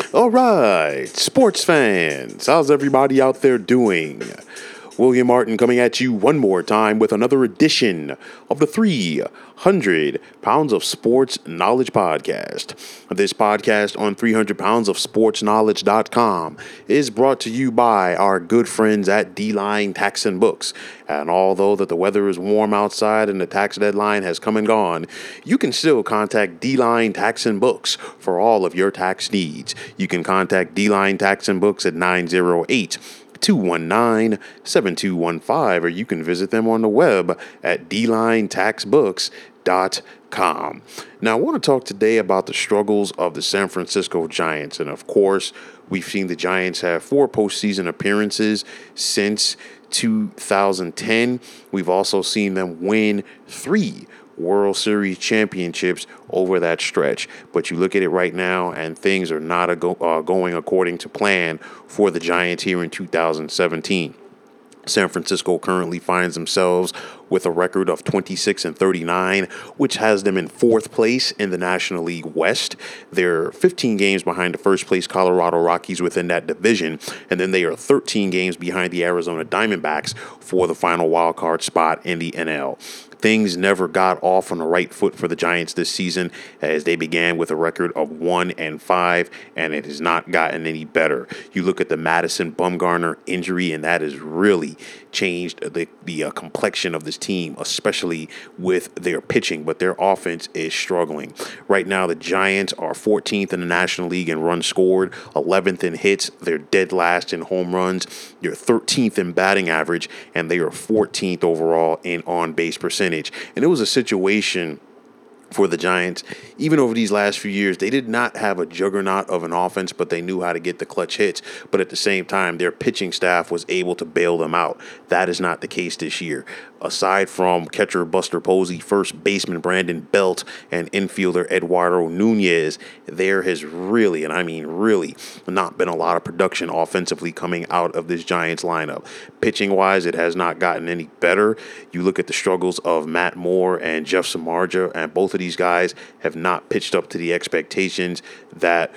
All right, sports fans, how's everybody out there doing? William Martin coming at you one more time with another edition of the 300 Pounds of Sports Knowledge Podcast. This podcast on 300 Pounds of Sports Knowledge.com is brought to you by our good friends at D-Line Tax and Books. And although that the weather is warm outside and the tax deadline has come and gone, you can still contact D-Line Tax and Books for all of your tax needs. You can contact D-Line Tax and Books at 908-219-7215, or you can visit them on the web at dlinetaxbooks.com. Now, I want to talk today about the struggles of the San Francisco Giants. And of course, we've seen the Giants have 4 postseason appearances since 2010. We've also seen them win 3 World Series championships over that stretch. But you look at it right now, and things are not going according to plan for the Giants here in 2017. San Francisco currently finds themselves with a record of 26-39, which has them in 4th place in the National League West. They're 15 games behind the first place Colorado Rockies within that division, and then they are 13 games behind the Arizona Diamondbacks for the final wild card spot in the NL. Things never got off on the right foot for the Giants this season, as they began with a record of 1-5, and it has not gotten any better. You look at the Madison Bumgarner injury, and that has really changed the complexion of this team, especially with their pitching, but their offense is struggling. Right now, the Giants are 14th in the National League in runs scored, 11th in hits. They're dead last in home runs. They're 13th in batting average, and they are 14th overall in on-base percentage. And it was a situation for the Giants, even over these last few years, they did not have a juggernaut of an offense, but they knew how to get the clutch hits. But at the same time, their pitching staff was able to bail them out. That is not the case this year. Aside from catcher Buster Posey, first baseman Brandon Belt, and infielder Eduardo Nunez, there has really, and I mean really, not been a lot of production offensively coming out of this Giants lineup. Pitching-wise, it has not gotten any better. You look at the struggles of Matt Moore and Jeff Samardzija, and both of these guys have not pitched up to the expectations that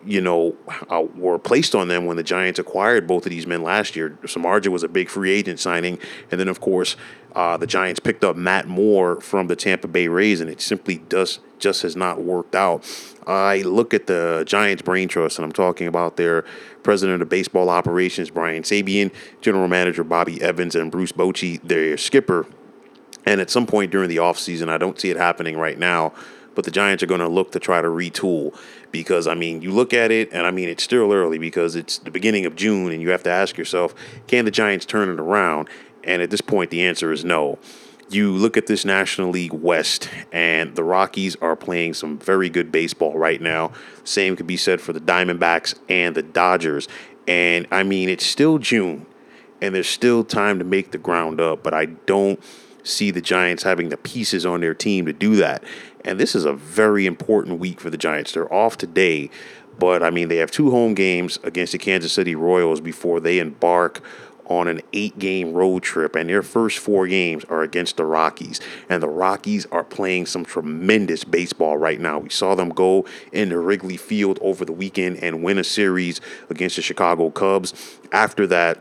were placed on them when the Giants acquired both of these men last year. Samardzija was a big free agent signing, and then of course the Giants picked up Matt Moore from the Tampa Bay Rays, and it simply just has not worked out. I look at the Giants Brain Trust, and I'm talking about their president of baseball operations, Brian Sabean, general manager Bobby Evans, and Bruce Bochy, their skipper. And at some point during the offseason, I don't see it happening right now, but the Giants are going to look to try to retool because, you look at it, and it's still early because it's the beginning of June, and you have to ask yourself, can the Giants turn it around? And at this point, the answer is no. You look at this National League West, and the Rockies are playing some very good baseball right now. Same could be said for the Diamondbacks and the Dodgers. And, it's still June, and there's still time to make the ground up, but I don't see the Giants having the pieces on their team to do that. And this is a very important week for the Giants. They're off today, but they have 2 home games against the Kansas City Royals before they embark on an 8-game road trip, and their first 4 games are against the Rockies. And the Rockies are playing some tremendous baseball right now. We saw them go into Wrigley Field over the weekend and win a series against the Chicago Cubs. After that,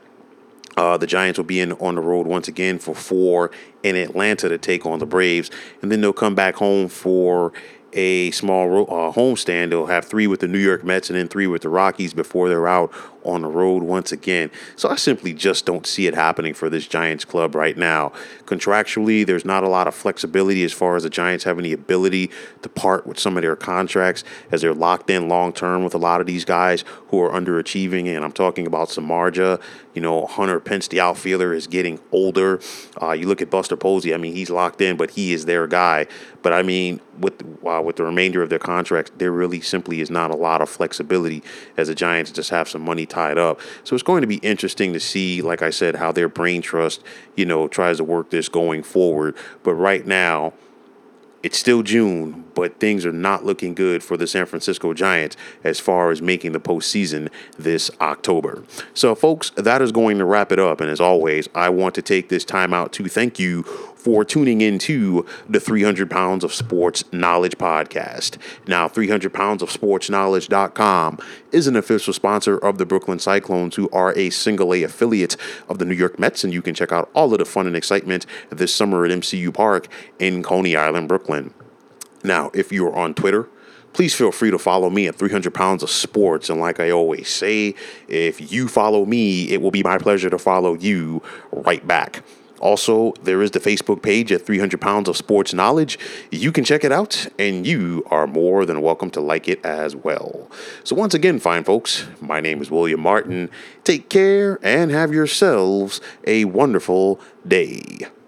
the Giants will be on the road once again for 4 in Atlanta to take on the Braves. And then they'll come back home for a small homestand. They'll have 3 with the New York Mets and then 3 with the Rockies before they're out on the road once again. So I simply just don't see it happening for this Giants club right now. Contractually, there's not a lot of flexibility as far as the Giants having the ability to part with some of their contracts, as they're locked in long term with a lot of these guys who are underachieving. And I'm talking about Samardzija. Hunter Pence, the outfielder, is getting older. You look at Buster Posey. He's locked in, but he is their guy. But with the remainder of their contracts, there really simply is not a lot of flexibility, as the Giants just have some money tied up. So it's going to be interesting to see, like I said, how their brain trust, tries to work this going forward. But right now, it's still June, but things are not looking good for the San Francisco Giants as far as making the postseason this October. So, folks, that is going to wrap it up. And as always, I want to take this time out to thank you for tuning into the 300 Pounds of Sports Knowledge podcast. Now, 300 Pounds of Sports Knowledge.com is an official sponsor of the Brooklyn Cyclones, who are a single A affiliate of the New York Mets, and you can check out all of the fun and excitement this summer at MCU Park in Coney Island, Brooklyn. Now, if you are on Twitter, please feel free to follow me at 300 Pounds of Sports. And like I always say, if you follow me, it will be my pleasure to follow you right back. Also, there is the Facebook page at 300 Pounds of Sports Knowledge. You can check it out, and you are more than welcome to like it as well. So once again, fine folks, my name is William Martin. Take care and have yourselves a wonderful day.